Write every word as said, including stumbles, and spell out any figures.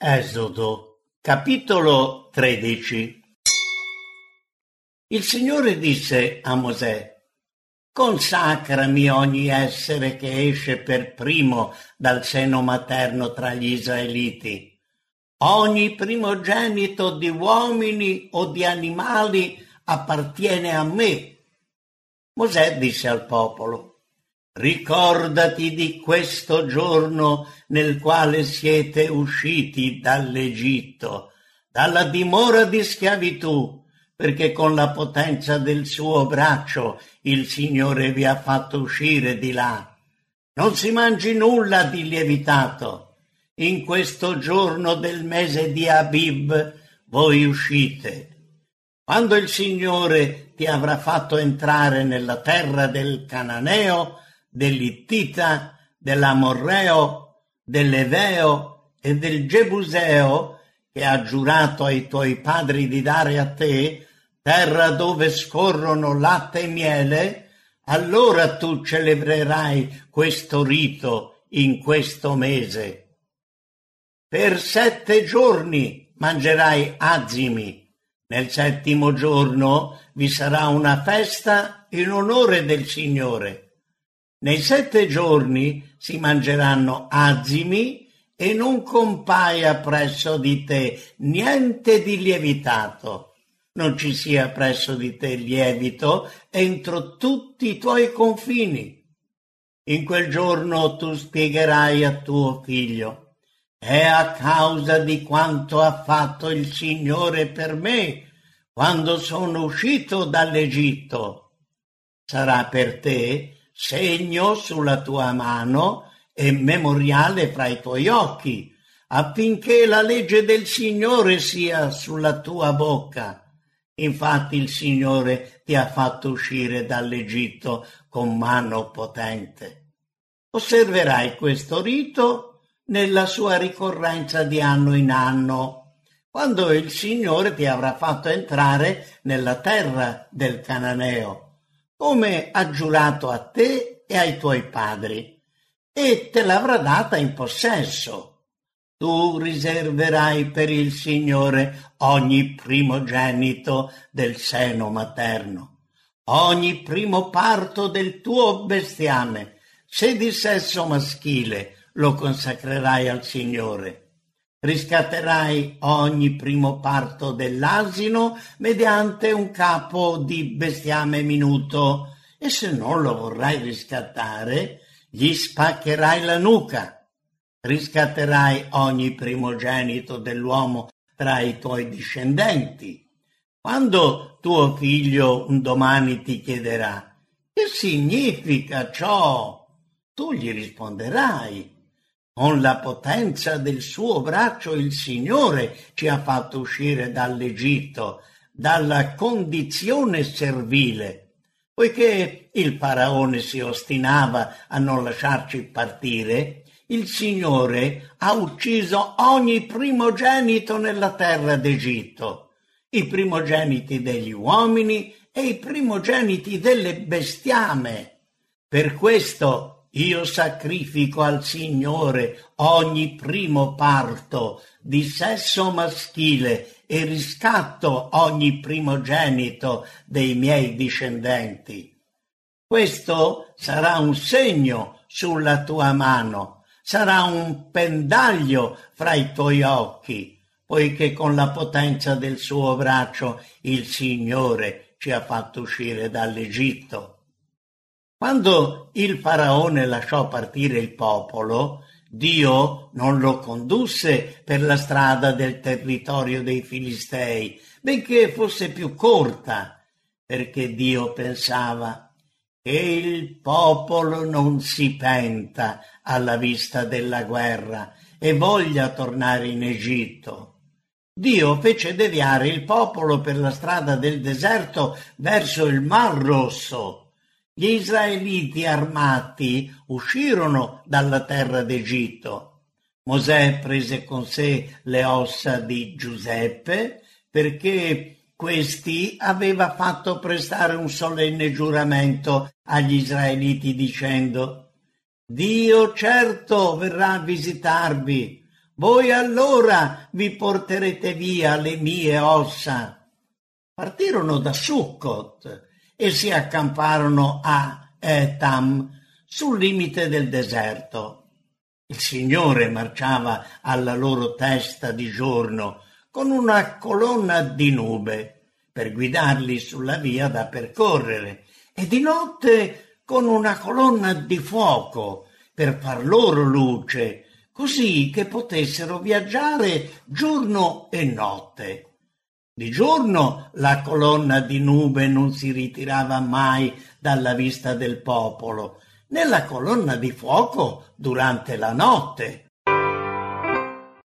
Esodo, capitolo tredici. Il Signore disse a Mosè: consacrami ogni essere che esce per primo dal seno materno tra gli Israeliti. Ogni primogenito di uomini o di animali appartiene a me. Mosè disse al popolo: ricordati di questo giorno nel quale siete usciti dall'Egitto, dalla dimora di schiavitù, perché con la potenza del suo braccio il Signore vi ha fatto uscire di là. Non si mangi nulla di lievitato. In questo giorno del mese di Abib voi uscite. Quando il Signore ti avrà fatto entrare nella terra del Cananeo, dell'Ittita, dell'Amorreo, dell'Eveo e del Gebuseo, che ha giurato ai tuoi padri di dare a te, terra dove scorrono latte e miele, allora tu celebrerai questo rito in questo mese. Per sette giorni mangerai azimi. Nel settimo giorno vi sarà una festa in onore del Signore. Nei sette giorni si mangeranno azimi e non compaia presso di te niente di lievitato. Non ci sia presso di te lievito entro tutti i tuoi confini. In quel giorno tu spiegherai a tuo figlio: è a causa di quanto ha fatto il Signore per me quando sono uscito dall'Egitto. Sarà per te segno sulla tua mano e memoriale fra i tuoi occhi, affinché la legge del Signore sia sulla tua bocca. Infatti il Signore ti ha fatto uscire dall'Egitto con mano potente. Osserverai questo rito nella sua ricorrenza di anno in anno, quando il Signore ti avrà fatto entrare nella terra del Cananeo, come ha giurato a te e ai tuoi padri, e te l'avrà data in possesso. Tu riserverai per il Signore ogni primogenito del seno materno, ogni primo parto del tuo bestiame, se di sesso maschile lo consacrerai al Signore. Riscatterai ogni primo parto dell'asino mediante un capo di bestiame minuto, e se non lo vorrai riscattare, gli spaccherai la nuca. Riscatterai ogni primogenito dell'uomo tra i tuoi discendenti. Quando tuo figlio un domani ti chiederà: che significa ciò? Tu gli risponderai: con la potenza del suo braccio il Signore ci ha fatto uscire dall'Egitto, dalla condizione servile. Poiché il faraone si ostinava a non lasciarci partire, il Signore ha ucciso ogni primogenito nella terra d'Egitto, i primogeniti degli uomini e i primogeniti delle bestiame. Per questo io sacrifico al Signore ogni primo parto di sesso maschile e riscatto ogni primogenito dei miei discendenti. Questo sarà un segno sulla tua mano, sarà un pendaglio fra i tuoi occhi, poiché con la potenza del suo braccio il Signore ci ha fatto uscire dall'Egitto. Quando il faraone lasciò partire il popolo, Dio non lo condusse per la strada del territorio dei Filistei, benché fosse più corta, perché Dio pensava che il popolo non si penta alla vista della guerra e voglia tornare in Egitto. Dio fece deviare il popolo per la strada del deserto verso il Mar Rosso. Gli israeliti armati uscirono dalla terra d'Egitto. Mosè prese con sé le ossa di Giuseppe, perché questi aveva fatto prestare un solenne giuramento agli israeliti dicendo: Dio certo verrà a visitarvi, voi allora vi porterete via le mie ossa. Partirono da Succot e si accamparono a Etam, sul limite del deserto. Il Signore marciava alla loro testa di giorno con una colonna di nube per guidarli sulla via da percorrere, e di notte con una colonna di fuoco per far loro luce, così che potessero viaggiare giorno e notte. Di giorno la colonna di nube non si ritirava mai dalla vista del popolo, né la colonna di fuoco durante la notte.